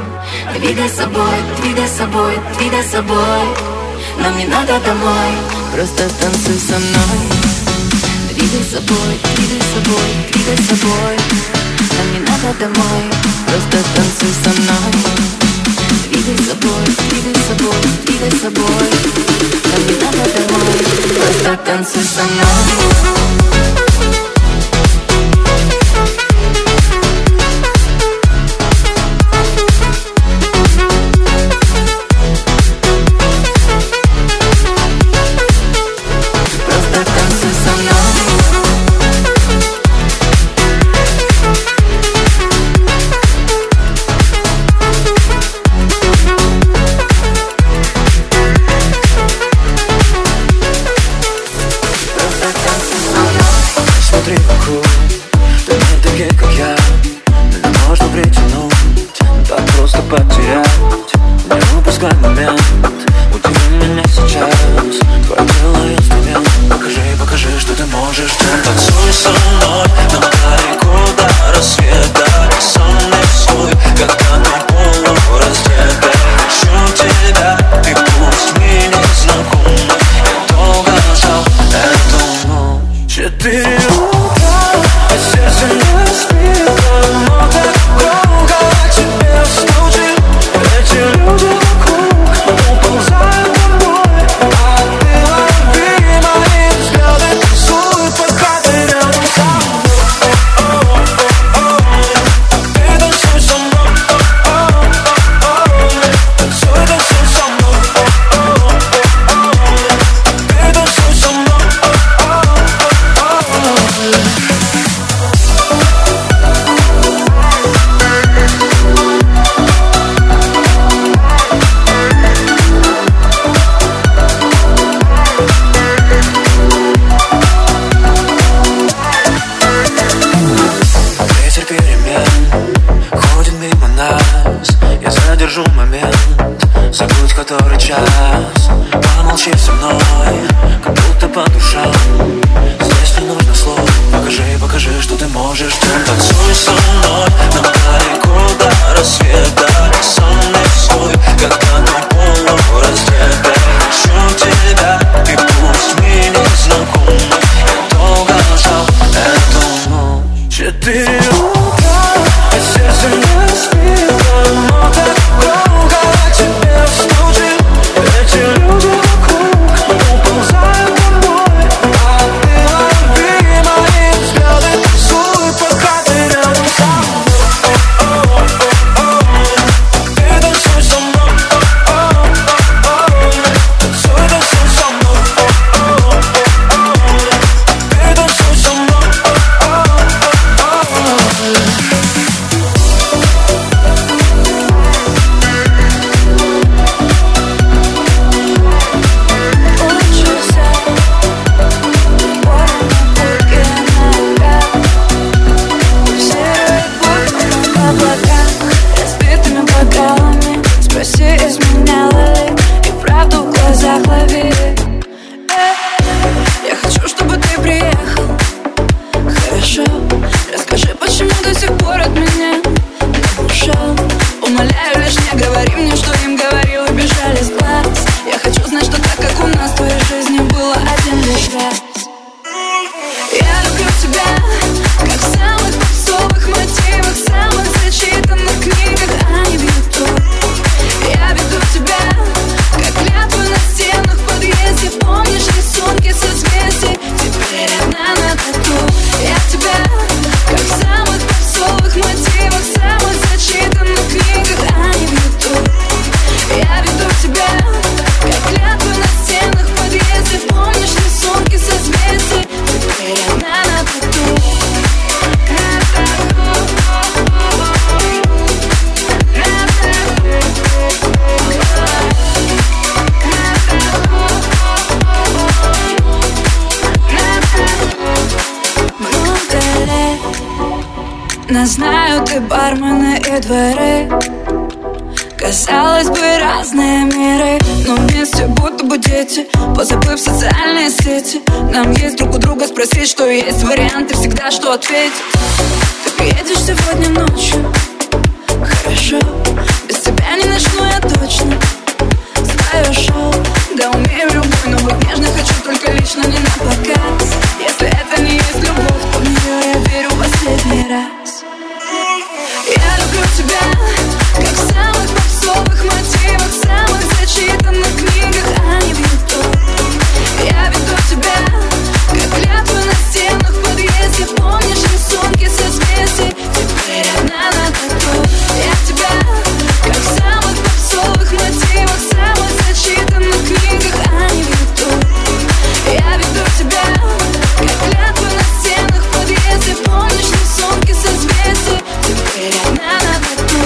[SPEAKER 10] Двигай собой, двигай собой, двигай собой. Нам не надо домой, просто танцуй со мной. Двигай собой, двигай собой, двигай собой. Нам не надо домой, просто танцуй со мной. Двигай собой, двигай собой, двигай собой. Нам не надо домой, просто танцуй со мной.
[SPEAKER 6] Танцуй со мной на море, куда рассвета. Со мной свой,
[SPEAKER 3] тревога, а сердце не спит, оно так долго о тебе стучит. Эти люди вокруг уползают домой, а ты лови мои взгляды, танцуй, пока ты рядом со мной. Ты танцуй со мной, танцуй, танцуй со мной, ты танцуй со мной.
[SPEAKER 5] Разбитыми бокалами, спроси, изменяла ли, и правду в глазах лови. Я хочу, чтобы ты приехал. Хорошо, расскажи, почему до сих пор от меня не ушел. Умоляю, лишь не говори мне, что им говорил, и бежали с глаз. Я хочу знать, что так, как у нас в твоей жизни было один лишь раз. Я люблю тебя, как в самых попсовых мотивах, самых зачитанных книгах, а не в YouTube. Я веду тебя, как клятву на стенах в подъезде. Помнишь рисунки созвездий? Теперь одна на тату. Я тебя, как в самых попсовых мотивах, самых зачитанных книгах, а не в YouTube. Я веду тебя, как клятву на стенах в подъезде. Помнишь рисунки созвездий? Теперь одна на тату. Нас знают и бармены, и дворы. Казалось бы, разные миры, но вместе будто бы дети, позабыв социальные сети. Нам есть друг у друга спросить, что есть варианты, всегда что ответить. Ты приедешь сегодня ночью? Хорошо, без тебя не начну я точно свое шоу. Да, умею любой, но быть нежно хочу только лично, не на показ. Если это не есть любовь, то в нее я верю последний раз. Я люблю тебя, как в самых попсовых мотивах, самых зачитанных книгах, а не в YouTube. Я веду тебя, как клятву на стенах в подъезде. Помнишь рисунки созвездий? Теперь одна на тату. Я тебя, как в самых попсовых мотивах, самых зачитанных книгах, а не в YouTube. Я веду тебя, как клятву на стенах в подъезде. Помнишь рисунки созвездий? Теперь одна на тату.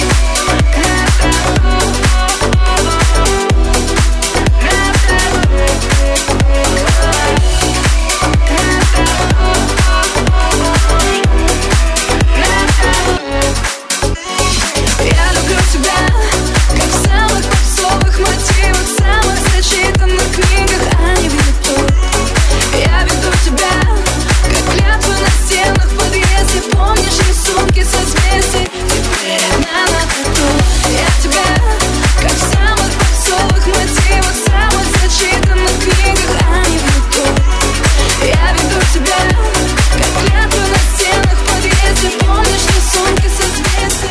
[SPEAKER 5] Я люблю тебя, как в самых попсовых мотивах, самых зачитанных книгах, а не в YouTube. Я веду тебя, как клятву на стенах в подъезде. Помнишь рисунки созвездий? Теперь одна на тату. Я тебя, как в самых попсовых мотивах, самых зачитанных книгах, а не в YouTube. Я веду тебя, как клятву на стенах в подъезде. Помнишь рисунки созвездий?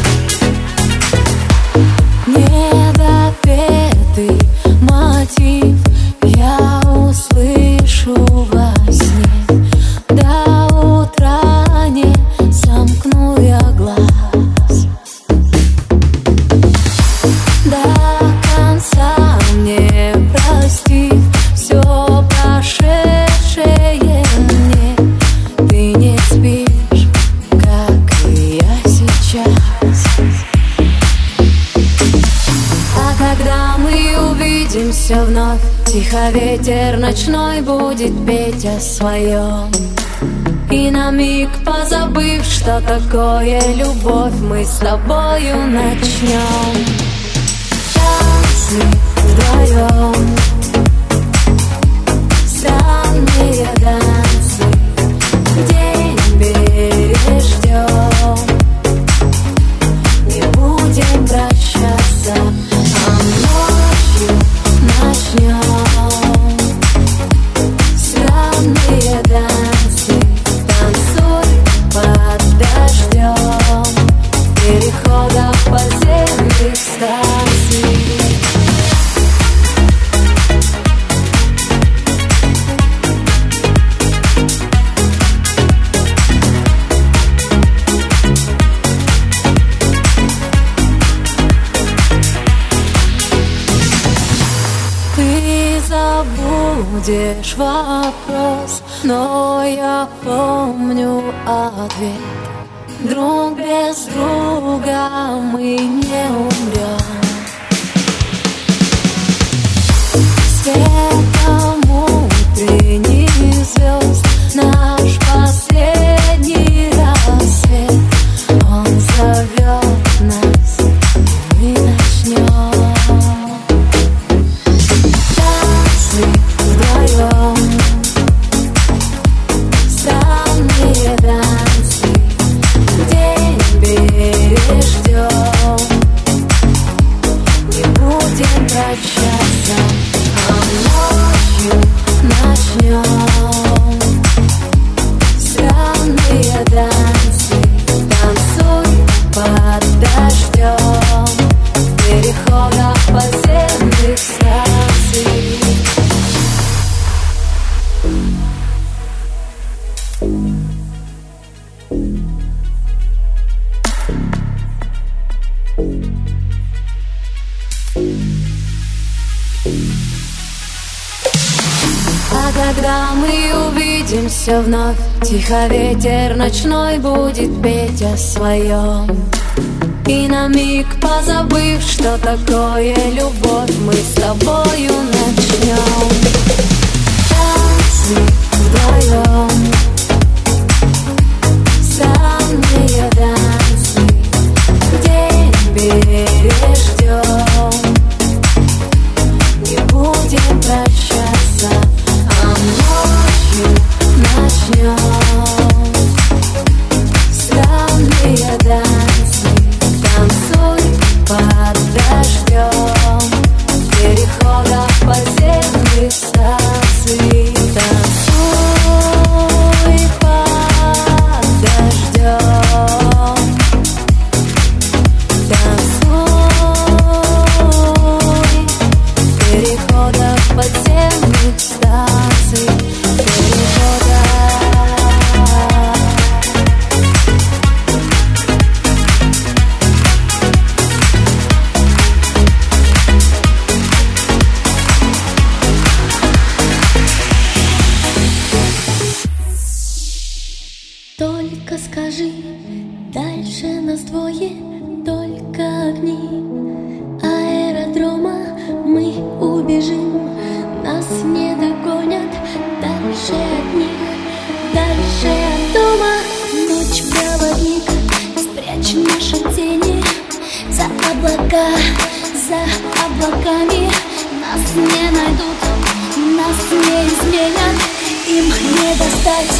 [SPEAKER 5] Недопетый мотив я услышу во сне. До утра не сомкну я глаз. До конца мне простив все прошедшее мне. Ты не спишь, как и я сейчас. А когда мы увидимся вновь, тихо ветер ночной будет петь о своем. И на миг позабыв, что такое любовь, мы с тобою начнем танцы вдвоем. Странные танцы, день переждем. Не будем прощаться, а ночью начнем. Странные танцы, танцуй, будешь вопрос, но я помню ответ. Друг без друга мы не умрем. Светом утренних звезд наш последний рассвет. Он зовет нас, и мы начнем танцы вдвоем, странные танцы, день переждем, не будем прощаться, а ночью начнем странные танцы. Танцуй под дождем перехода подземных станций. А когда мы увидимся вновь, тихо ветер ночной будет петь о своем. И на миг позабыв, что такое любовь, мы с тобою начнем танцы вдвоем, странные танцы, день переждем, не будем прощаться, а ночью начнем странные танцы. Танцуй под дождем перехода подземных станций. Танцуй под дождем. Танцуй перехода подземных станций. Перехода.
[SPEAKER 12] Только скажи, дальше нас двое, только огни аэродрома. Мы убежим, нас не догонят. Дальше от них, дальше от дома. Ночь проводник, спрячь наши тени за облака, за облаками. Нас не найдут, нас не изменят, им не достать.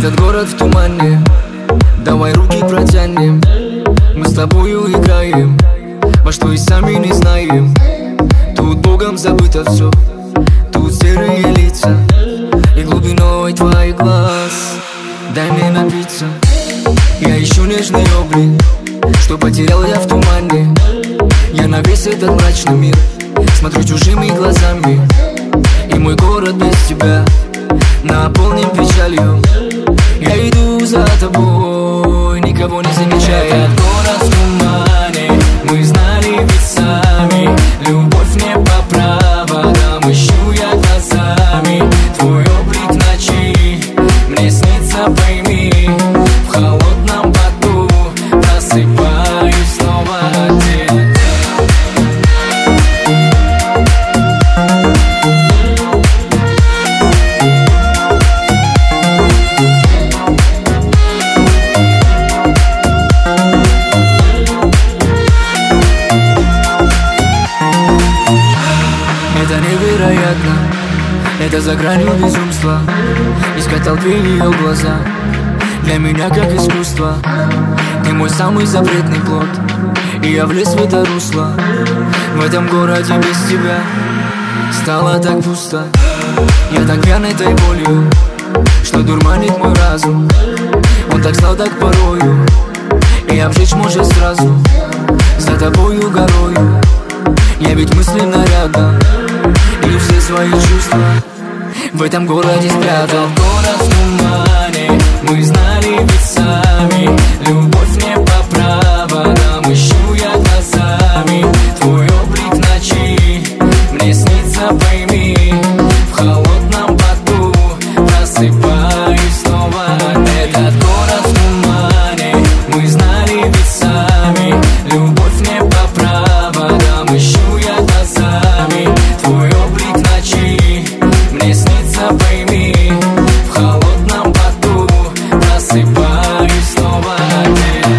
[SPEAKER 13] Этот город в тумане, давай руки протянем. Мы с тобою играем во что и сами не знаем. Тут Богом забыто все, тут серые лица и глубиной твоих глаз. Дай мне напиться, я ищу нежный облик, что потерял я в тумане. Я на весь этот мрачный мир смотрю чужими глазами, и мой город без тебя наполнен печалью. Я иду за тобой, никого не замечая. Этот город в тумане, мы знали ведь сами. Любовь не по проводам, ищу я глазами. Твой облик ночи мне снится, пойми. В холодном поту просыпаюсь снова один. Это невероятно, это за гранью безумства. Искать толпе ее глаза для меня как искусство. Ты мой самый запретный плод, и я влез в это русло. В этом городе без тебя стало так пусто. Я так пьян этой болью, что дурманит мой разум. Он так сладок порою, и обжечь может сразу. За тобою горою я ведь мысленно рядом, и все свои чувства в этом городе спрятал. Город в тумане, мы знали ведь сами. Любовь не по проводам, ищу я глазами. Твой облик ночи мне снится, пойми. В холодном поту просыпаюсь снова. Этот город в тумане, мы знали ведь сами. Любовь не по проводам, ищу я глазами. Твой облик ночи мне снится, пойми. В холодном поту просыпаюсь снова один.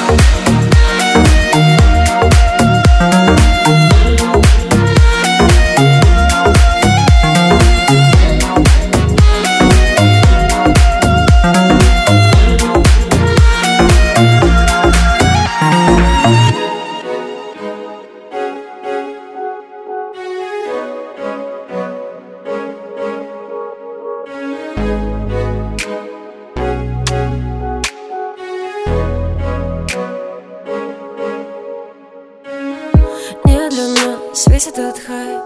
[SPEAKER 5] Не для нас весь этот хайп,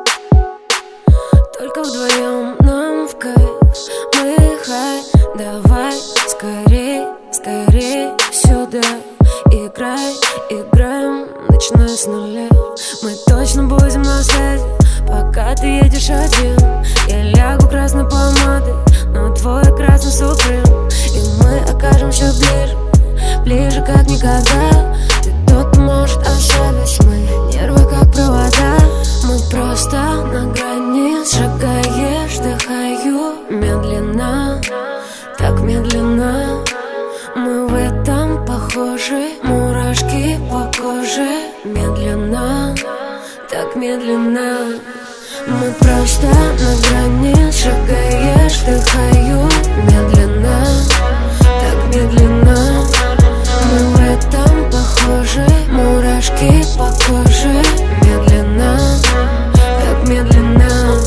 [SPEAKER 5] только вдвоем нам в кайф. Мы хай, давай скорей, скорей сюда. Играй, играем, начиная с нуля. Мы точно будем на связи, пока ты едешь один. Я лягу красной помадой, но твой красный суприм. И мы окажемся ближе, ближе как никогда. Ты тот, может ослабить мои нервы как провода. Мы просто на грани, шагаешь, дыхаю медленно, так медленно. Мы в этом похожи, мурашки по коже. Медленно, так медленно. Мы просто на грани, шагаешь, дыхаю медленно, так медленно. Мы в этом похожи, мурашки по коже. Медленно, так медленно.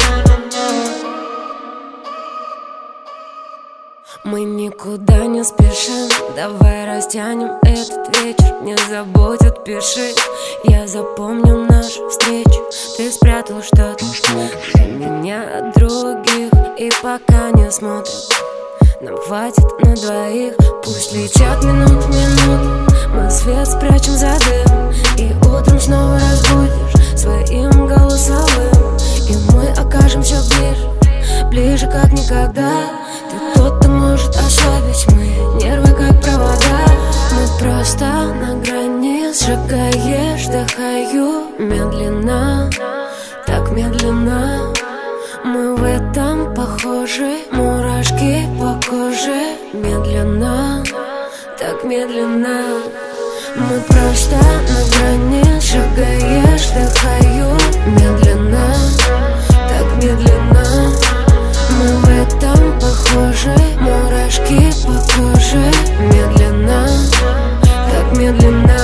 [SPEAKER 5] Мы никуда не спешим, давай растянем этот вечер. Не забудь, отпиши, я запомню нашу встречу. Ты спрятал что-то для меня от других, и пока не смотрят, нам хватит на двоих. Пусть летят минут в минуту, мы свет спрячем за дым, и утром снова разбудишь своим голосовым. И мы окажемся ближе, ближе как никогда. Ты тот, кто может ослабить мои нервы как провода. Мы просто на грани, сжигаешь, дыхаю медленно, так медленно. Мы в этом похожи, мурашки по коже. Медленно, так медленно. Мы просто на грани, шагаешь, дыхаю медленно, так медленно. Мы в этом похожи, мурашки медленно, так медленно.